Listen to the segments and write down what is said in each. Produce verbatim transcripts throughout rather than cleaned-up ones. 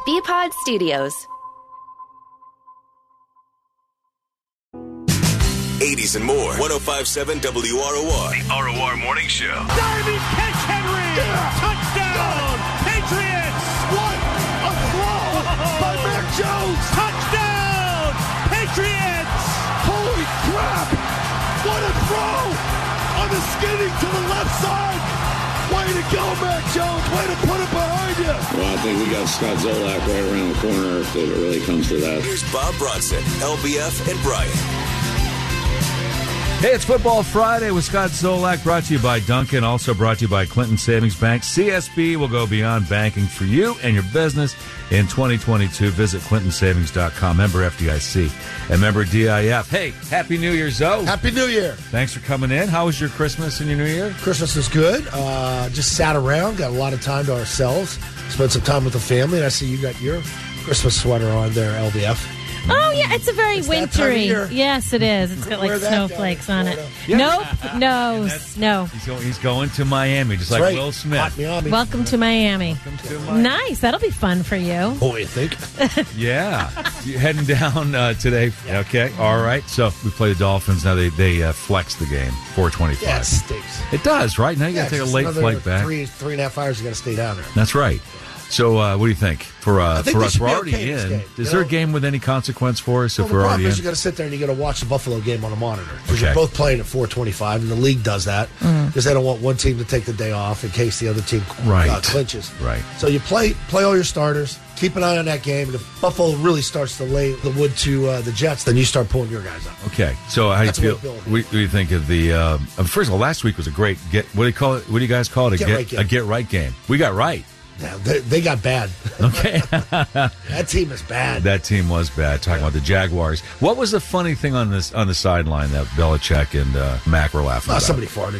B-Pod Studios. eighties and more. one oh five point seven W R O R. The R O R Morning Show. Diving catch, Henry! Yeah. Touchdown! Patriots! What a throw by Mac Jones! Touchdown! Patriots! Holy crap! What a throw! On the skinny to the left side! Way to go, Mac Jones! Way to put it behind you! Well, I think we got Scott Zolak right around the corner if it really comes to that. Here's Bob Bronson, L B F, and Brian. Hey, it's Football Friday with Scott Zolak, brought to you by Duncan, also brought to you by Clinton Savings Bank. C S B will go beyond banking for you and your business in twenty twenty-two. Visit clinton savings dot com, member F D I C, and member D I F. Hey, Happy New Year, Zoe. Happy New Year. Thanks for coming in. How was your Christmas and your New Year? Christmas was good. Uh, just sat around, got a lot of time to ourselves, spent some time with the family, and I see you got your Christmas sweater on there, L B F. Oh, yeah, it's a very It's that time of wintry. year. Yes, it is. It's got like Wear that snowflakes down on in it. Florida. Yeah. Nope, no, snow. He's going, he's going to Miami, just like Right. Will Smith. Hot Miami. Welcome to Miami. to Miami. Nice. That'll be fun for you. Oh, you think? Yeah. You heading down uh, today. Okay. All right. So we play the Dolphins. Now they, they uh, flex the game, four twenty-five. Yeah, it stinks. It does, right? Now you Yeah, got to take a just late another flight back. Three, three and a half hours, you got to stay down there. That's right. So uh, what do you think? For uh, think for we us, should we're be already okay this in. game, Is you there a know? game with any consequence for us Well, if the we're problem already is in? you got to sit there and you got to watch the Buffalo game on a monitor because Okay. you're both playing at four twenty-five, and the league does that because they don't want one team to take the day off in case the other team Right. uh, clinches. Right. So you play play all your starters. Keep an eye on that game. And if Buffalo really starts to lay the wood to uh, the Jets, then you start pulling your guys up. Okay. So how do you That's feel? what we're building. What do you think of the? Um, uh, first of all, last week was a great get. What do you call it? What do you guys call it? A Get get, right game. a get right game. We got right. Yeah, they, they got bad. Okay. That team is bad. That team was bad. Talking about the Jaguars. What was the funny thing on this on the sideline that Belichick and uh, Mac were laughing Oh, about? somebody farted.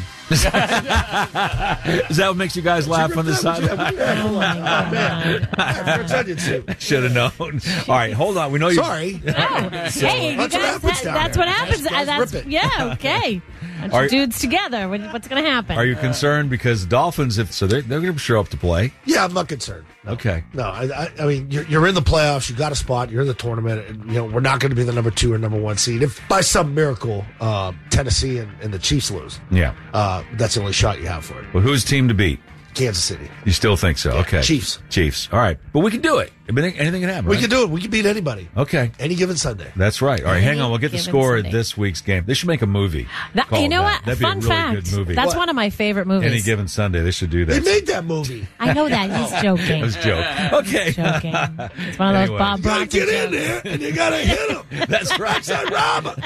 Is that what makes you guys laugh on the sideline? Oh, my God. French onion soup. Should have known. All right, hold on. We know you. Sorry. Oh, hey, you That's what guys, happens that, down that's there. what happens. Guys- guys That's, rip it. yeah, okay. Bunch Are- of dudes together. What- What's going to happen? Are you concerned because the Dolphins? If so, they're, they're going to show up to play. Yeah, I'm not concerned. Okay. No, I, I, I mean, you're, you're in the playoffs. You got a spot. You're in the tournament. And, you know, we're not going to be the number two or number one seed. If by some miracle uh, Tennessee and, and the Chiefs lose, Yeah. uh, that's the only shot you have for it. Well, who's team to beat? Kansas City. You still think so? Yeah, Okay. Chiefs. Chiefs. All right. But we can do it. I mean, anything can happen. We right? can do it. We can beat anybody. Okay. Any given Sunday. That's right. All right, hang on. We'll get the given score Sunday. of this week's game. They should make a movie. That- called you know that. what? That'd Fun be a really fact. good movie. That's What? one of my favorite movies. Any given Sunday, they should do They that. made that movie. I know that. He's joking. That was a joke. Okay. Joking. It's one of those Anyway. Bob You gotta Bronson get in jokes. there and you gotta hit him. That's right. Backside robber.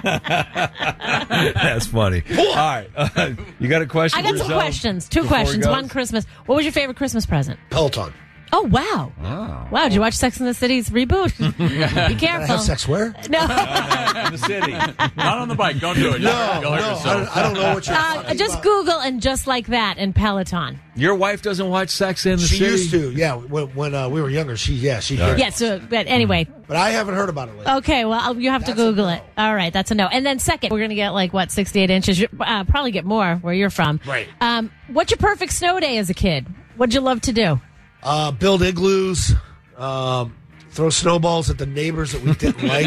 That's funny. All right. Uh, you got a question? I got for some Zoe questions. Two before we questions. go? One Christmas. What was your favorite Christmas present? Peloton. Oh, wow. Oh. Wow, did you watch Sex and the City's reboot? Be I careful. have sex where? No. In the city. Not on the bike. Don't do it. No, You'll no. hurt I yourself. don't, I don't know what you're Uh, talking just about. Google and just like that and Peloton. Your wife doesn't watch Sex in the She City? used to, yeah. When, when uh, we were younger, she, yeah, she did. Yeah, so, but anyway. But I haven't heard about it lately. Okay, well, I'll- you have to That's a Google no. it. All right, that's a no. And then second, we're going to get like, what, sixty-eight inches? You- Uh, probably get more where you're from. Right. Um, what's your perfect snow day as a kid? What'd you love to do? Uh, build igloos, um, throw snowballs at the neighbors that we didn't like.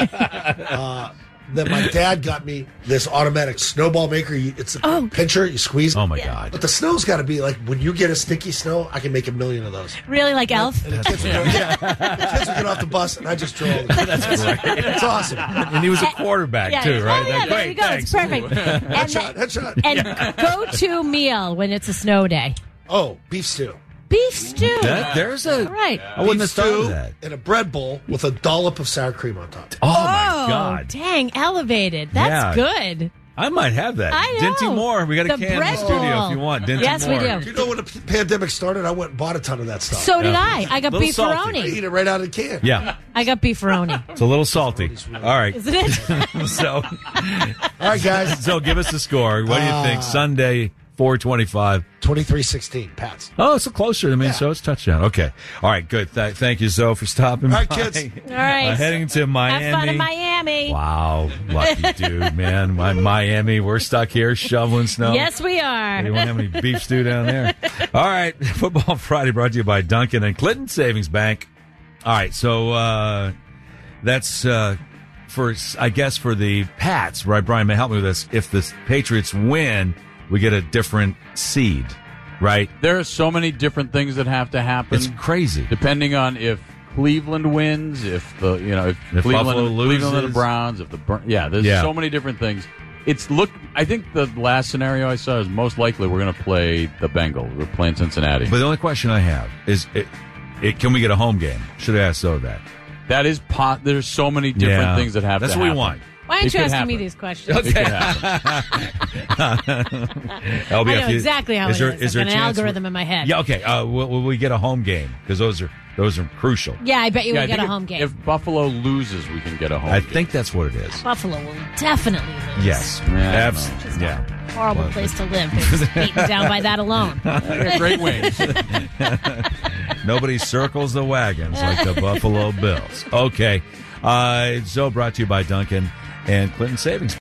uh, then my dad got me this automatic snowball maker. You, it's a Oh. pincher, you squeeze. Oh, my Yeah. God. But the snow's got to be like when you get a sticky snow, I can make a million of those. Really, like Elf? And the kids, would go, yeah. the kids would get off the bus, and I just draw. All the That's great. It's awesome. And he was a quarterback, Yeah. too, right? Oh, yeah, Like, there great, you go. thanks. It's perfect. and Headshot, headshot. and go-to meal when it's a snow day. Oh, beef stew. Beef stew. That, there's a. All right. I wouldn't have Beef thought stew of that. in a bread bowl with a dollop of sour cream on top. Oh, my God. Dang, elevated. That's Yeah. good. I might have that. I know. Dinty Moore. We got a The can in the bread studio bowl. if you want. Dinty Yes, we Moore. do. Do you know when the p- pandemic started? I went and bought a ton of that stuff. So did Yeah. I. I got Little beef salty. I faroni. eat it right out of the can. Yeah. I got beefaroni. It's a little salty. All right. Isn't it? So, All right, guys. so give us the score. What do you think? Sunday, four twenty-five. twenty-three sixteen, Pats. Oh, it's closer to me, Yeah. so it's touchdown. Okay. All right, good. Th- thank you, Zoe, for stopping All right, by. kids. All right. Uh, heading to Miami. Have fun in Miami. Wow. Lucky dude, man. My Miami. We're stuck here shoveling snow. Yes, we are. You won't have any beef stew down there. All right. Football Friday brought to you by Duncan and Clinton Savings Bank. All right, so uh, that's uh, for, I guess, for the Pats, right? Brian may help me with this. If the Patriots win, we get a different seed, right? There are so many different things that have to happen. It's crazy. Depending on if Cleveland wins, if the you know if, If Cleveland, Buffalo Cleveland and the loses. Browns, if the Bur- yeah, there's Yeah. so many different things. It's look. I think the last scenario I saw is most likely we're going to play the Bengals. We're playing Cincinnati. But the only question I have is, it, it, can we get a home game? Should have asked Zoe that. that is pot. There's so many different Yeah. things that have That's to what we happen. want. Why aren't It you could asking me happen. these questions? It could happen. L B, I if know you- exactly how is it there, is. Is there I've a got an chance algorithm in my head. Yeah, okay. Uh, will, will we get a home game? Because those are those are crucial. Yeah, I bet you Yeah, I will get think a home if, game. If Buffalo loses, we can get a home. I game. think that's what it is. Buffalo will definitely lose. Yes. Yeah, I don't Abs- know. yeah. Horrible place to live. They're just beaten down by that alone. Yeah, great wings. Nobody circles the wagons like the Buffalo Bills. Okay. Uh, so brought to you by Duncan and Clinton Savings.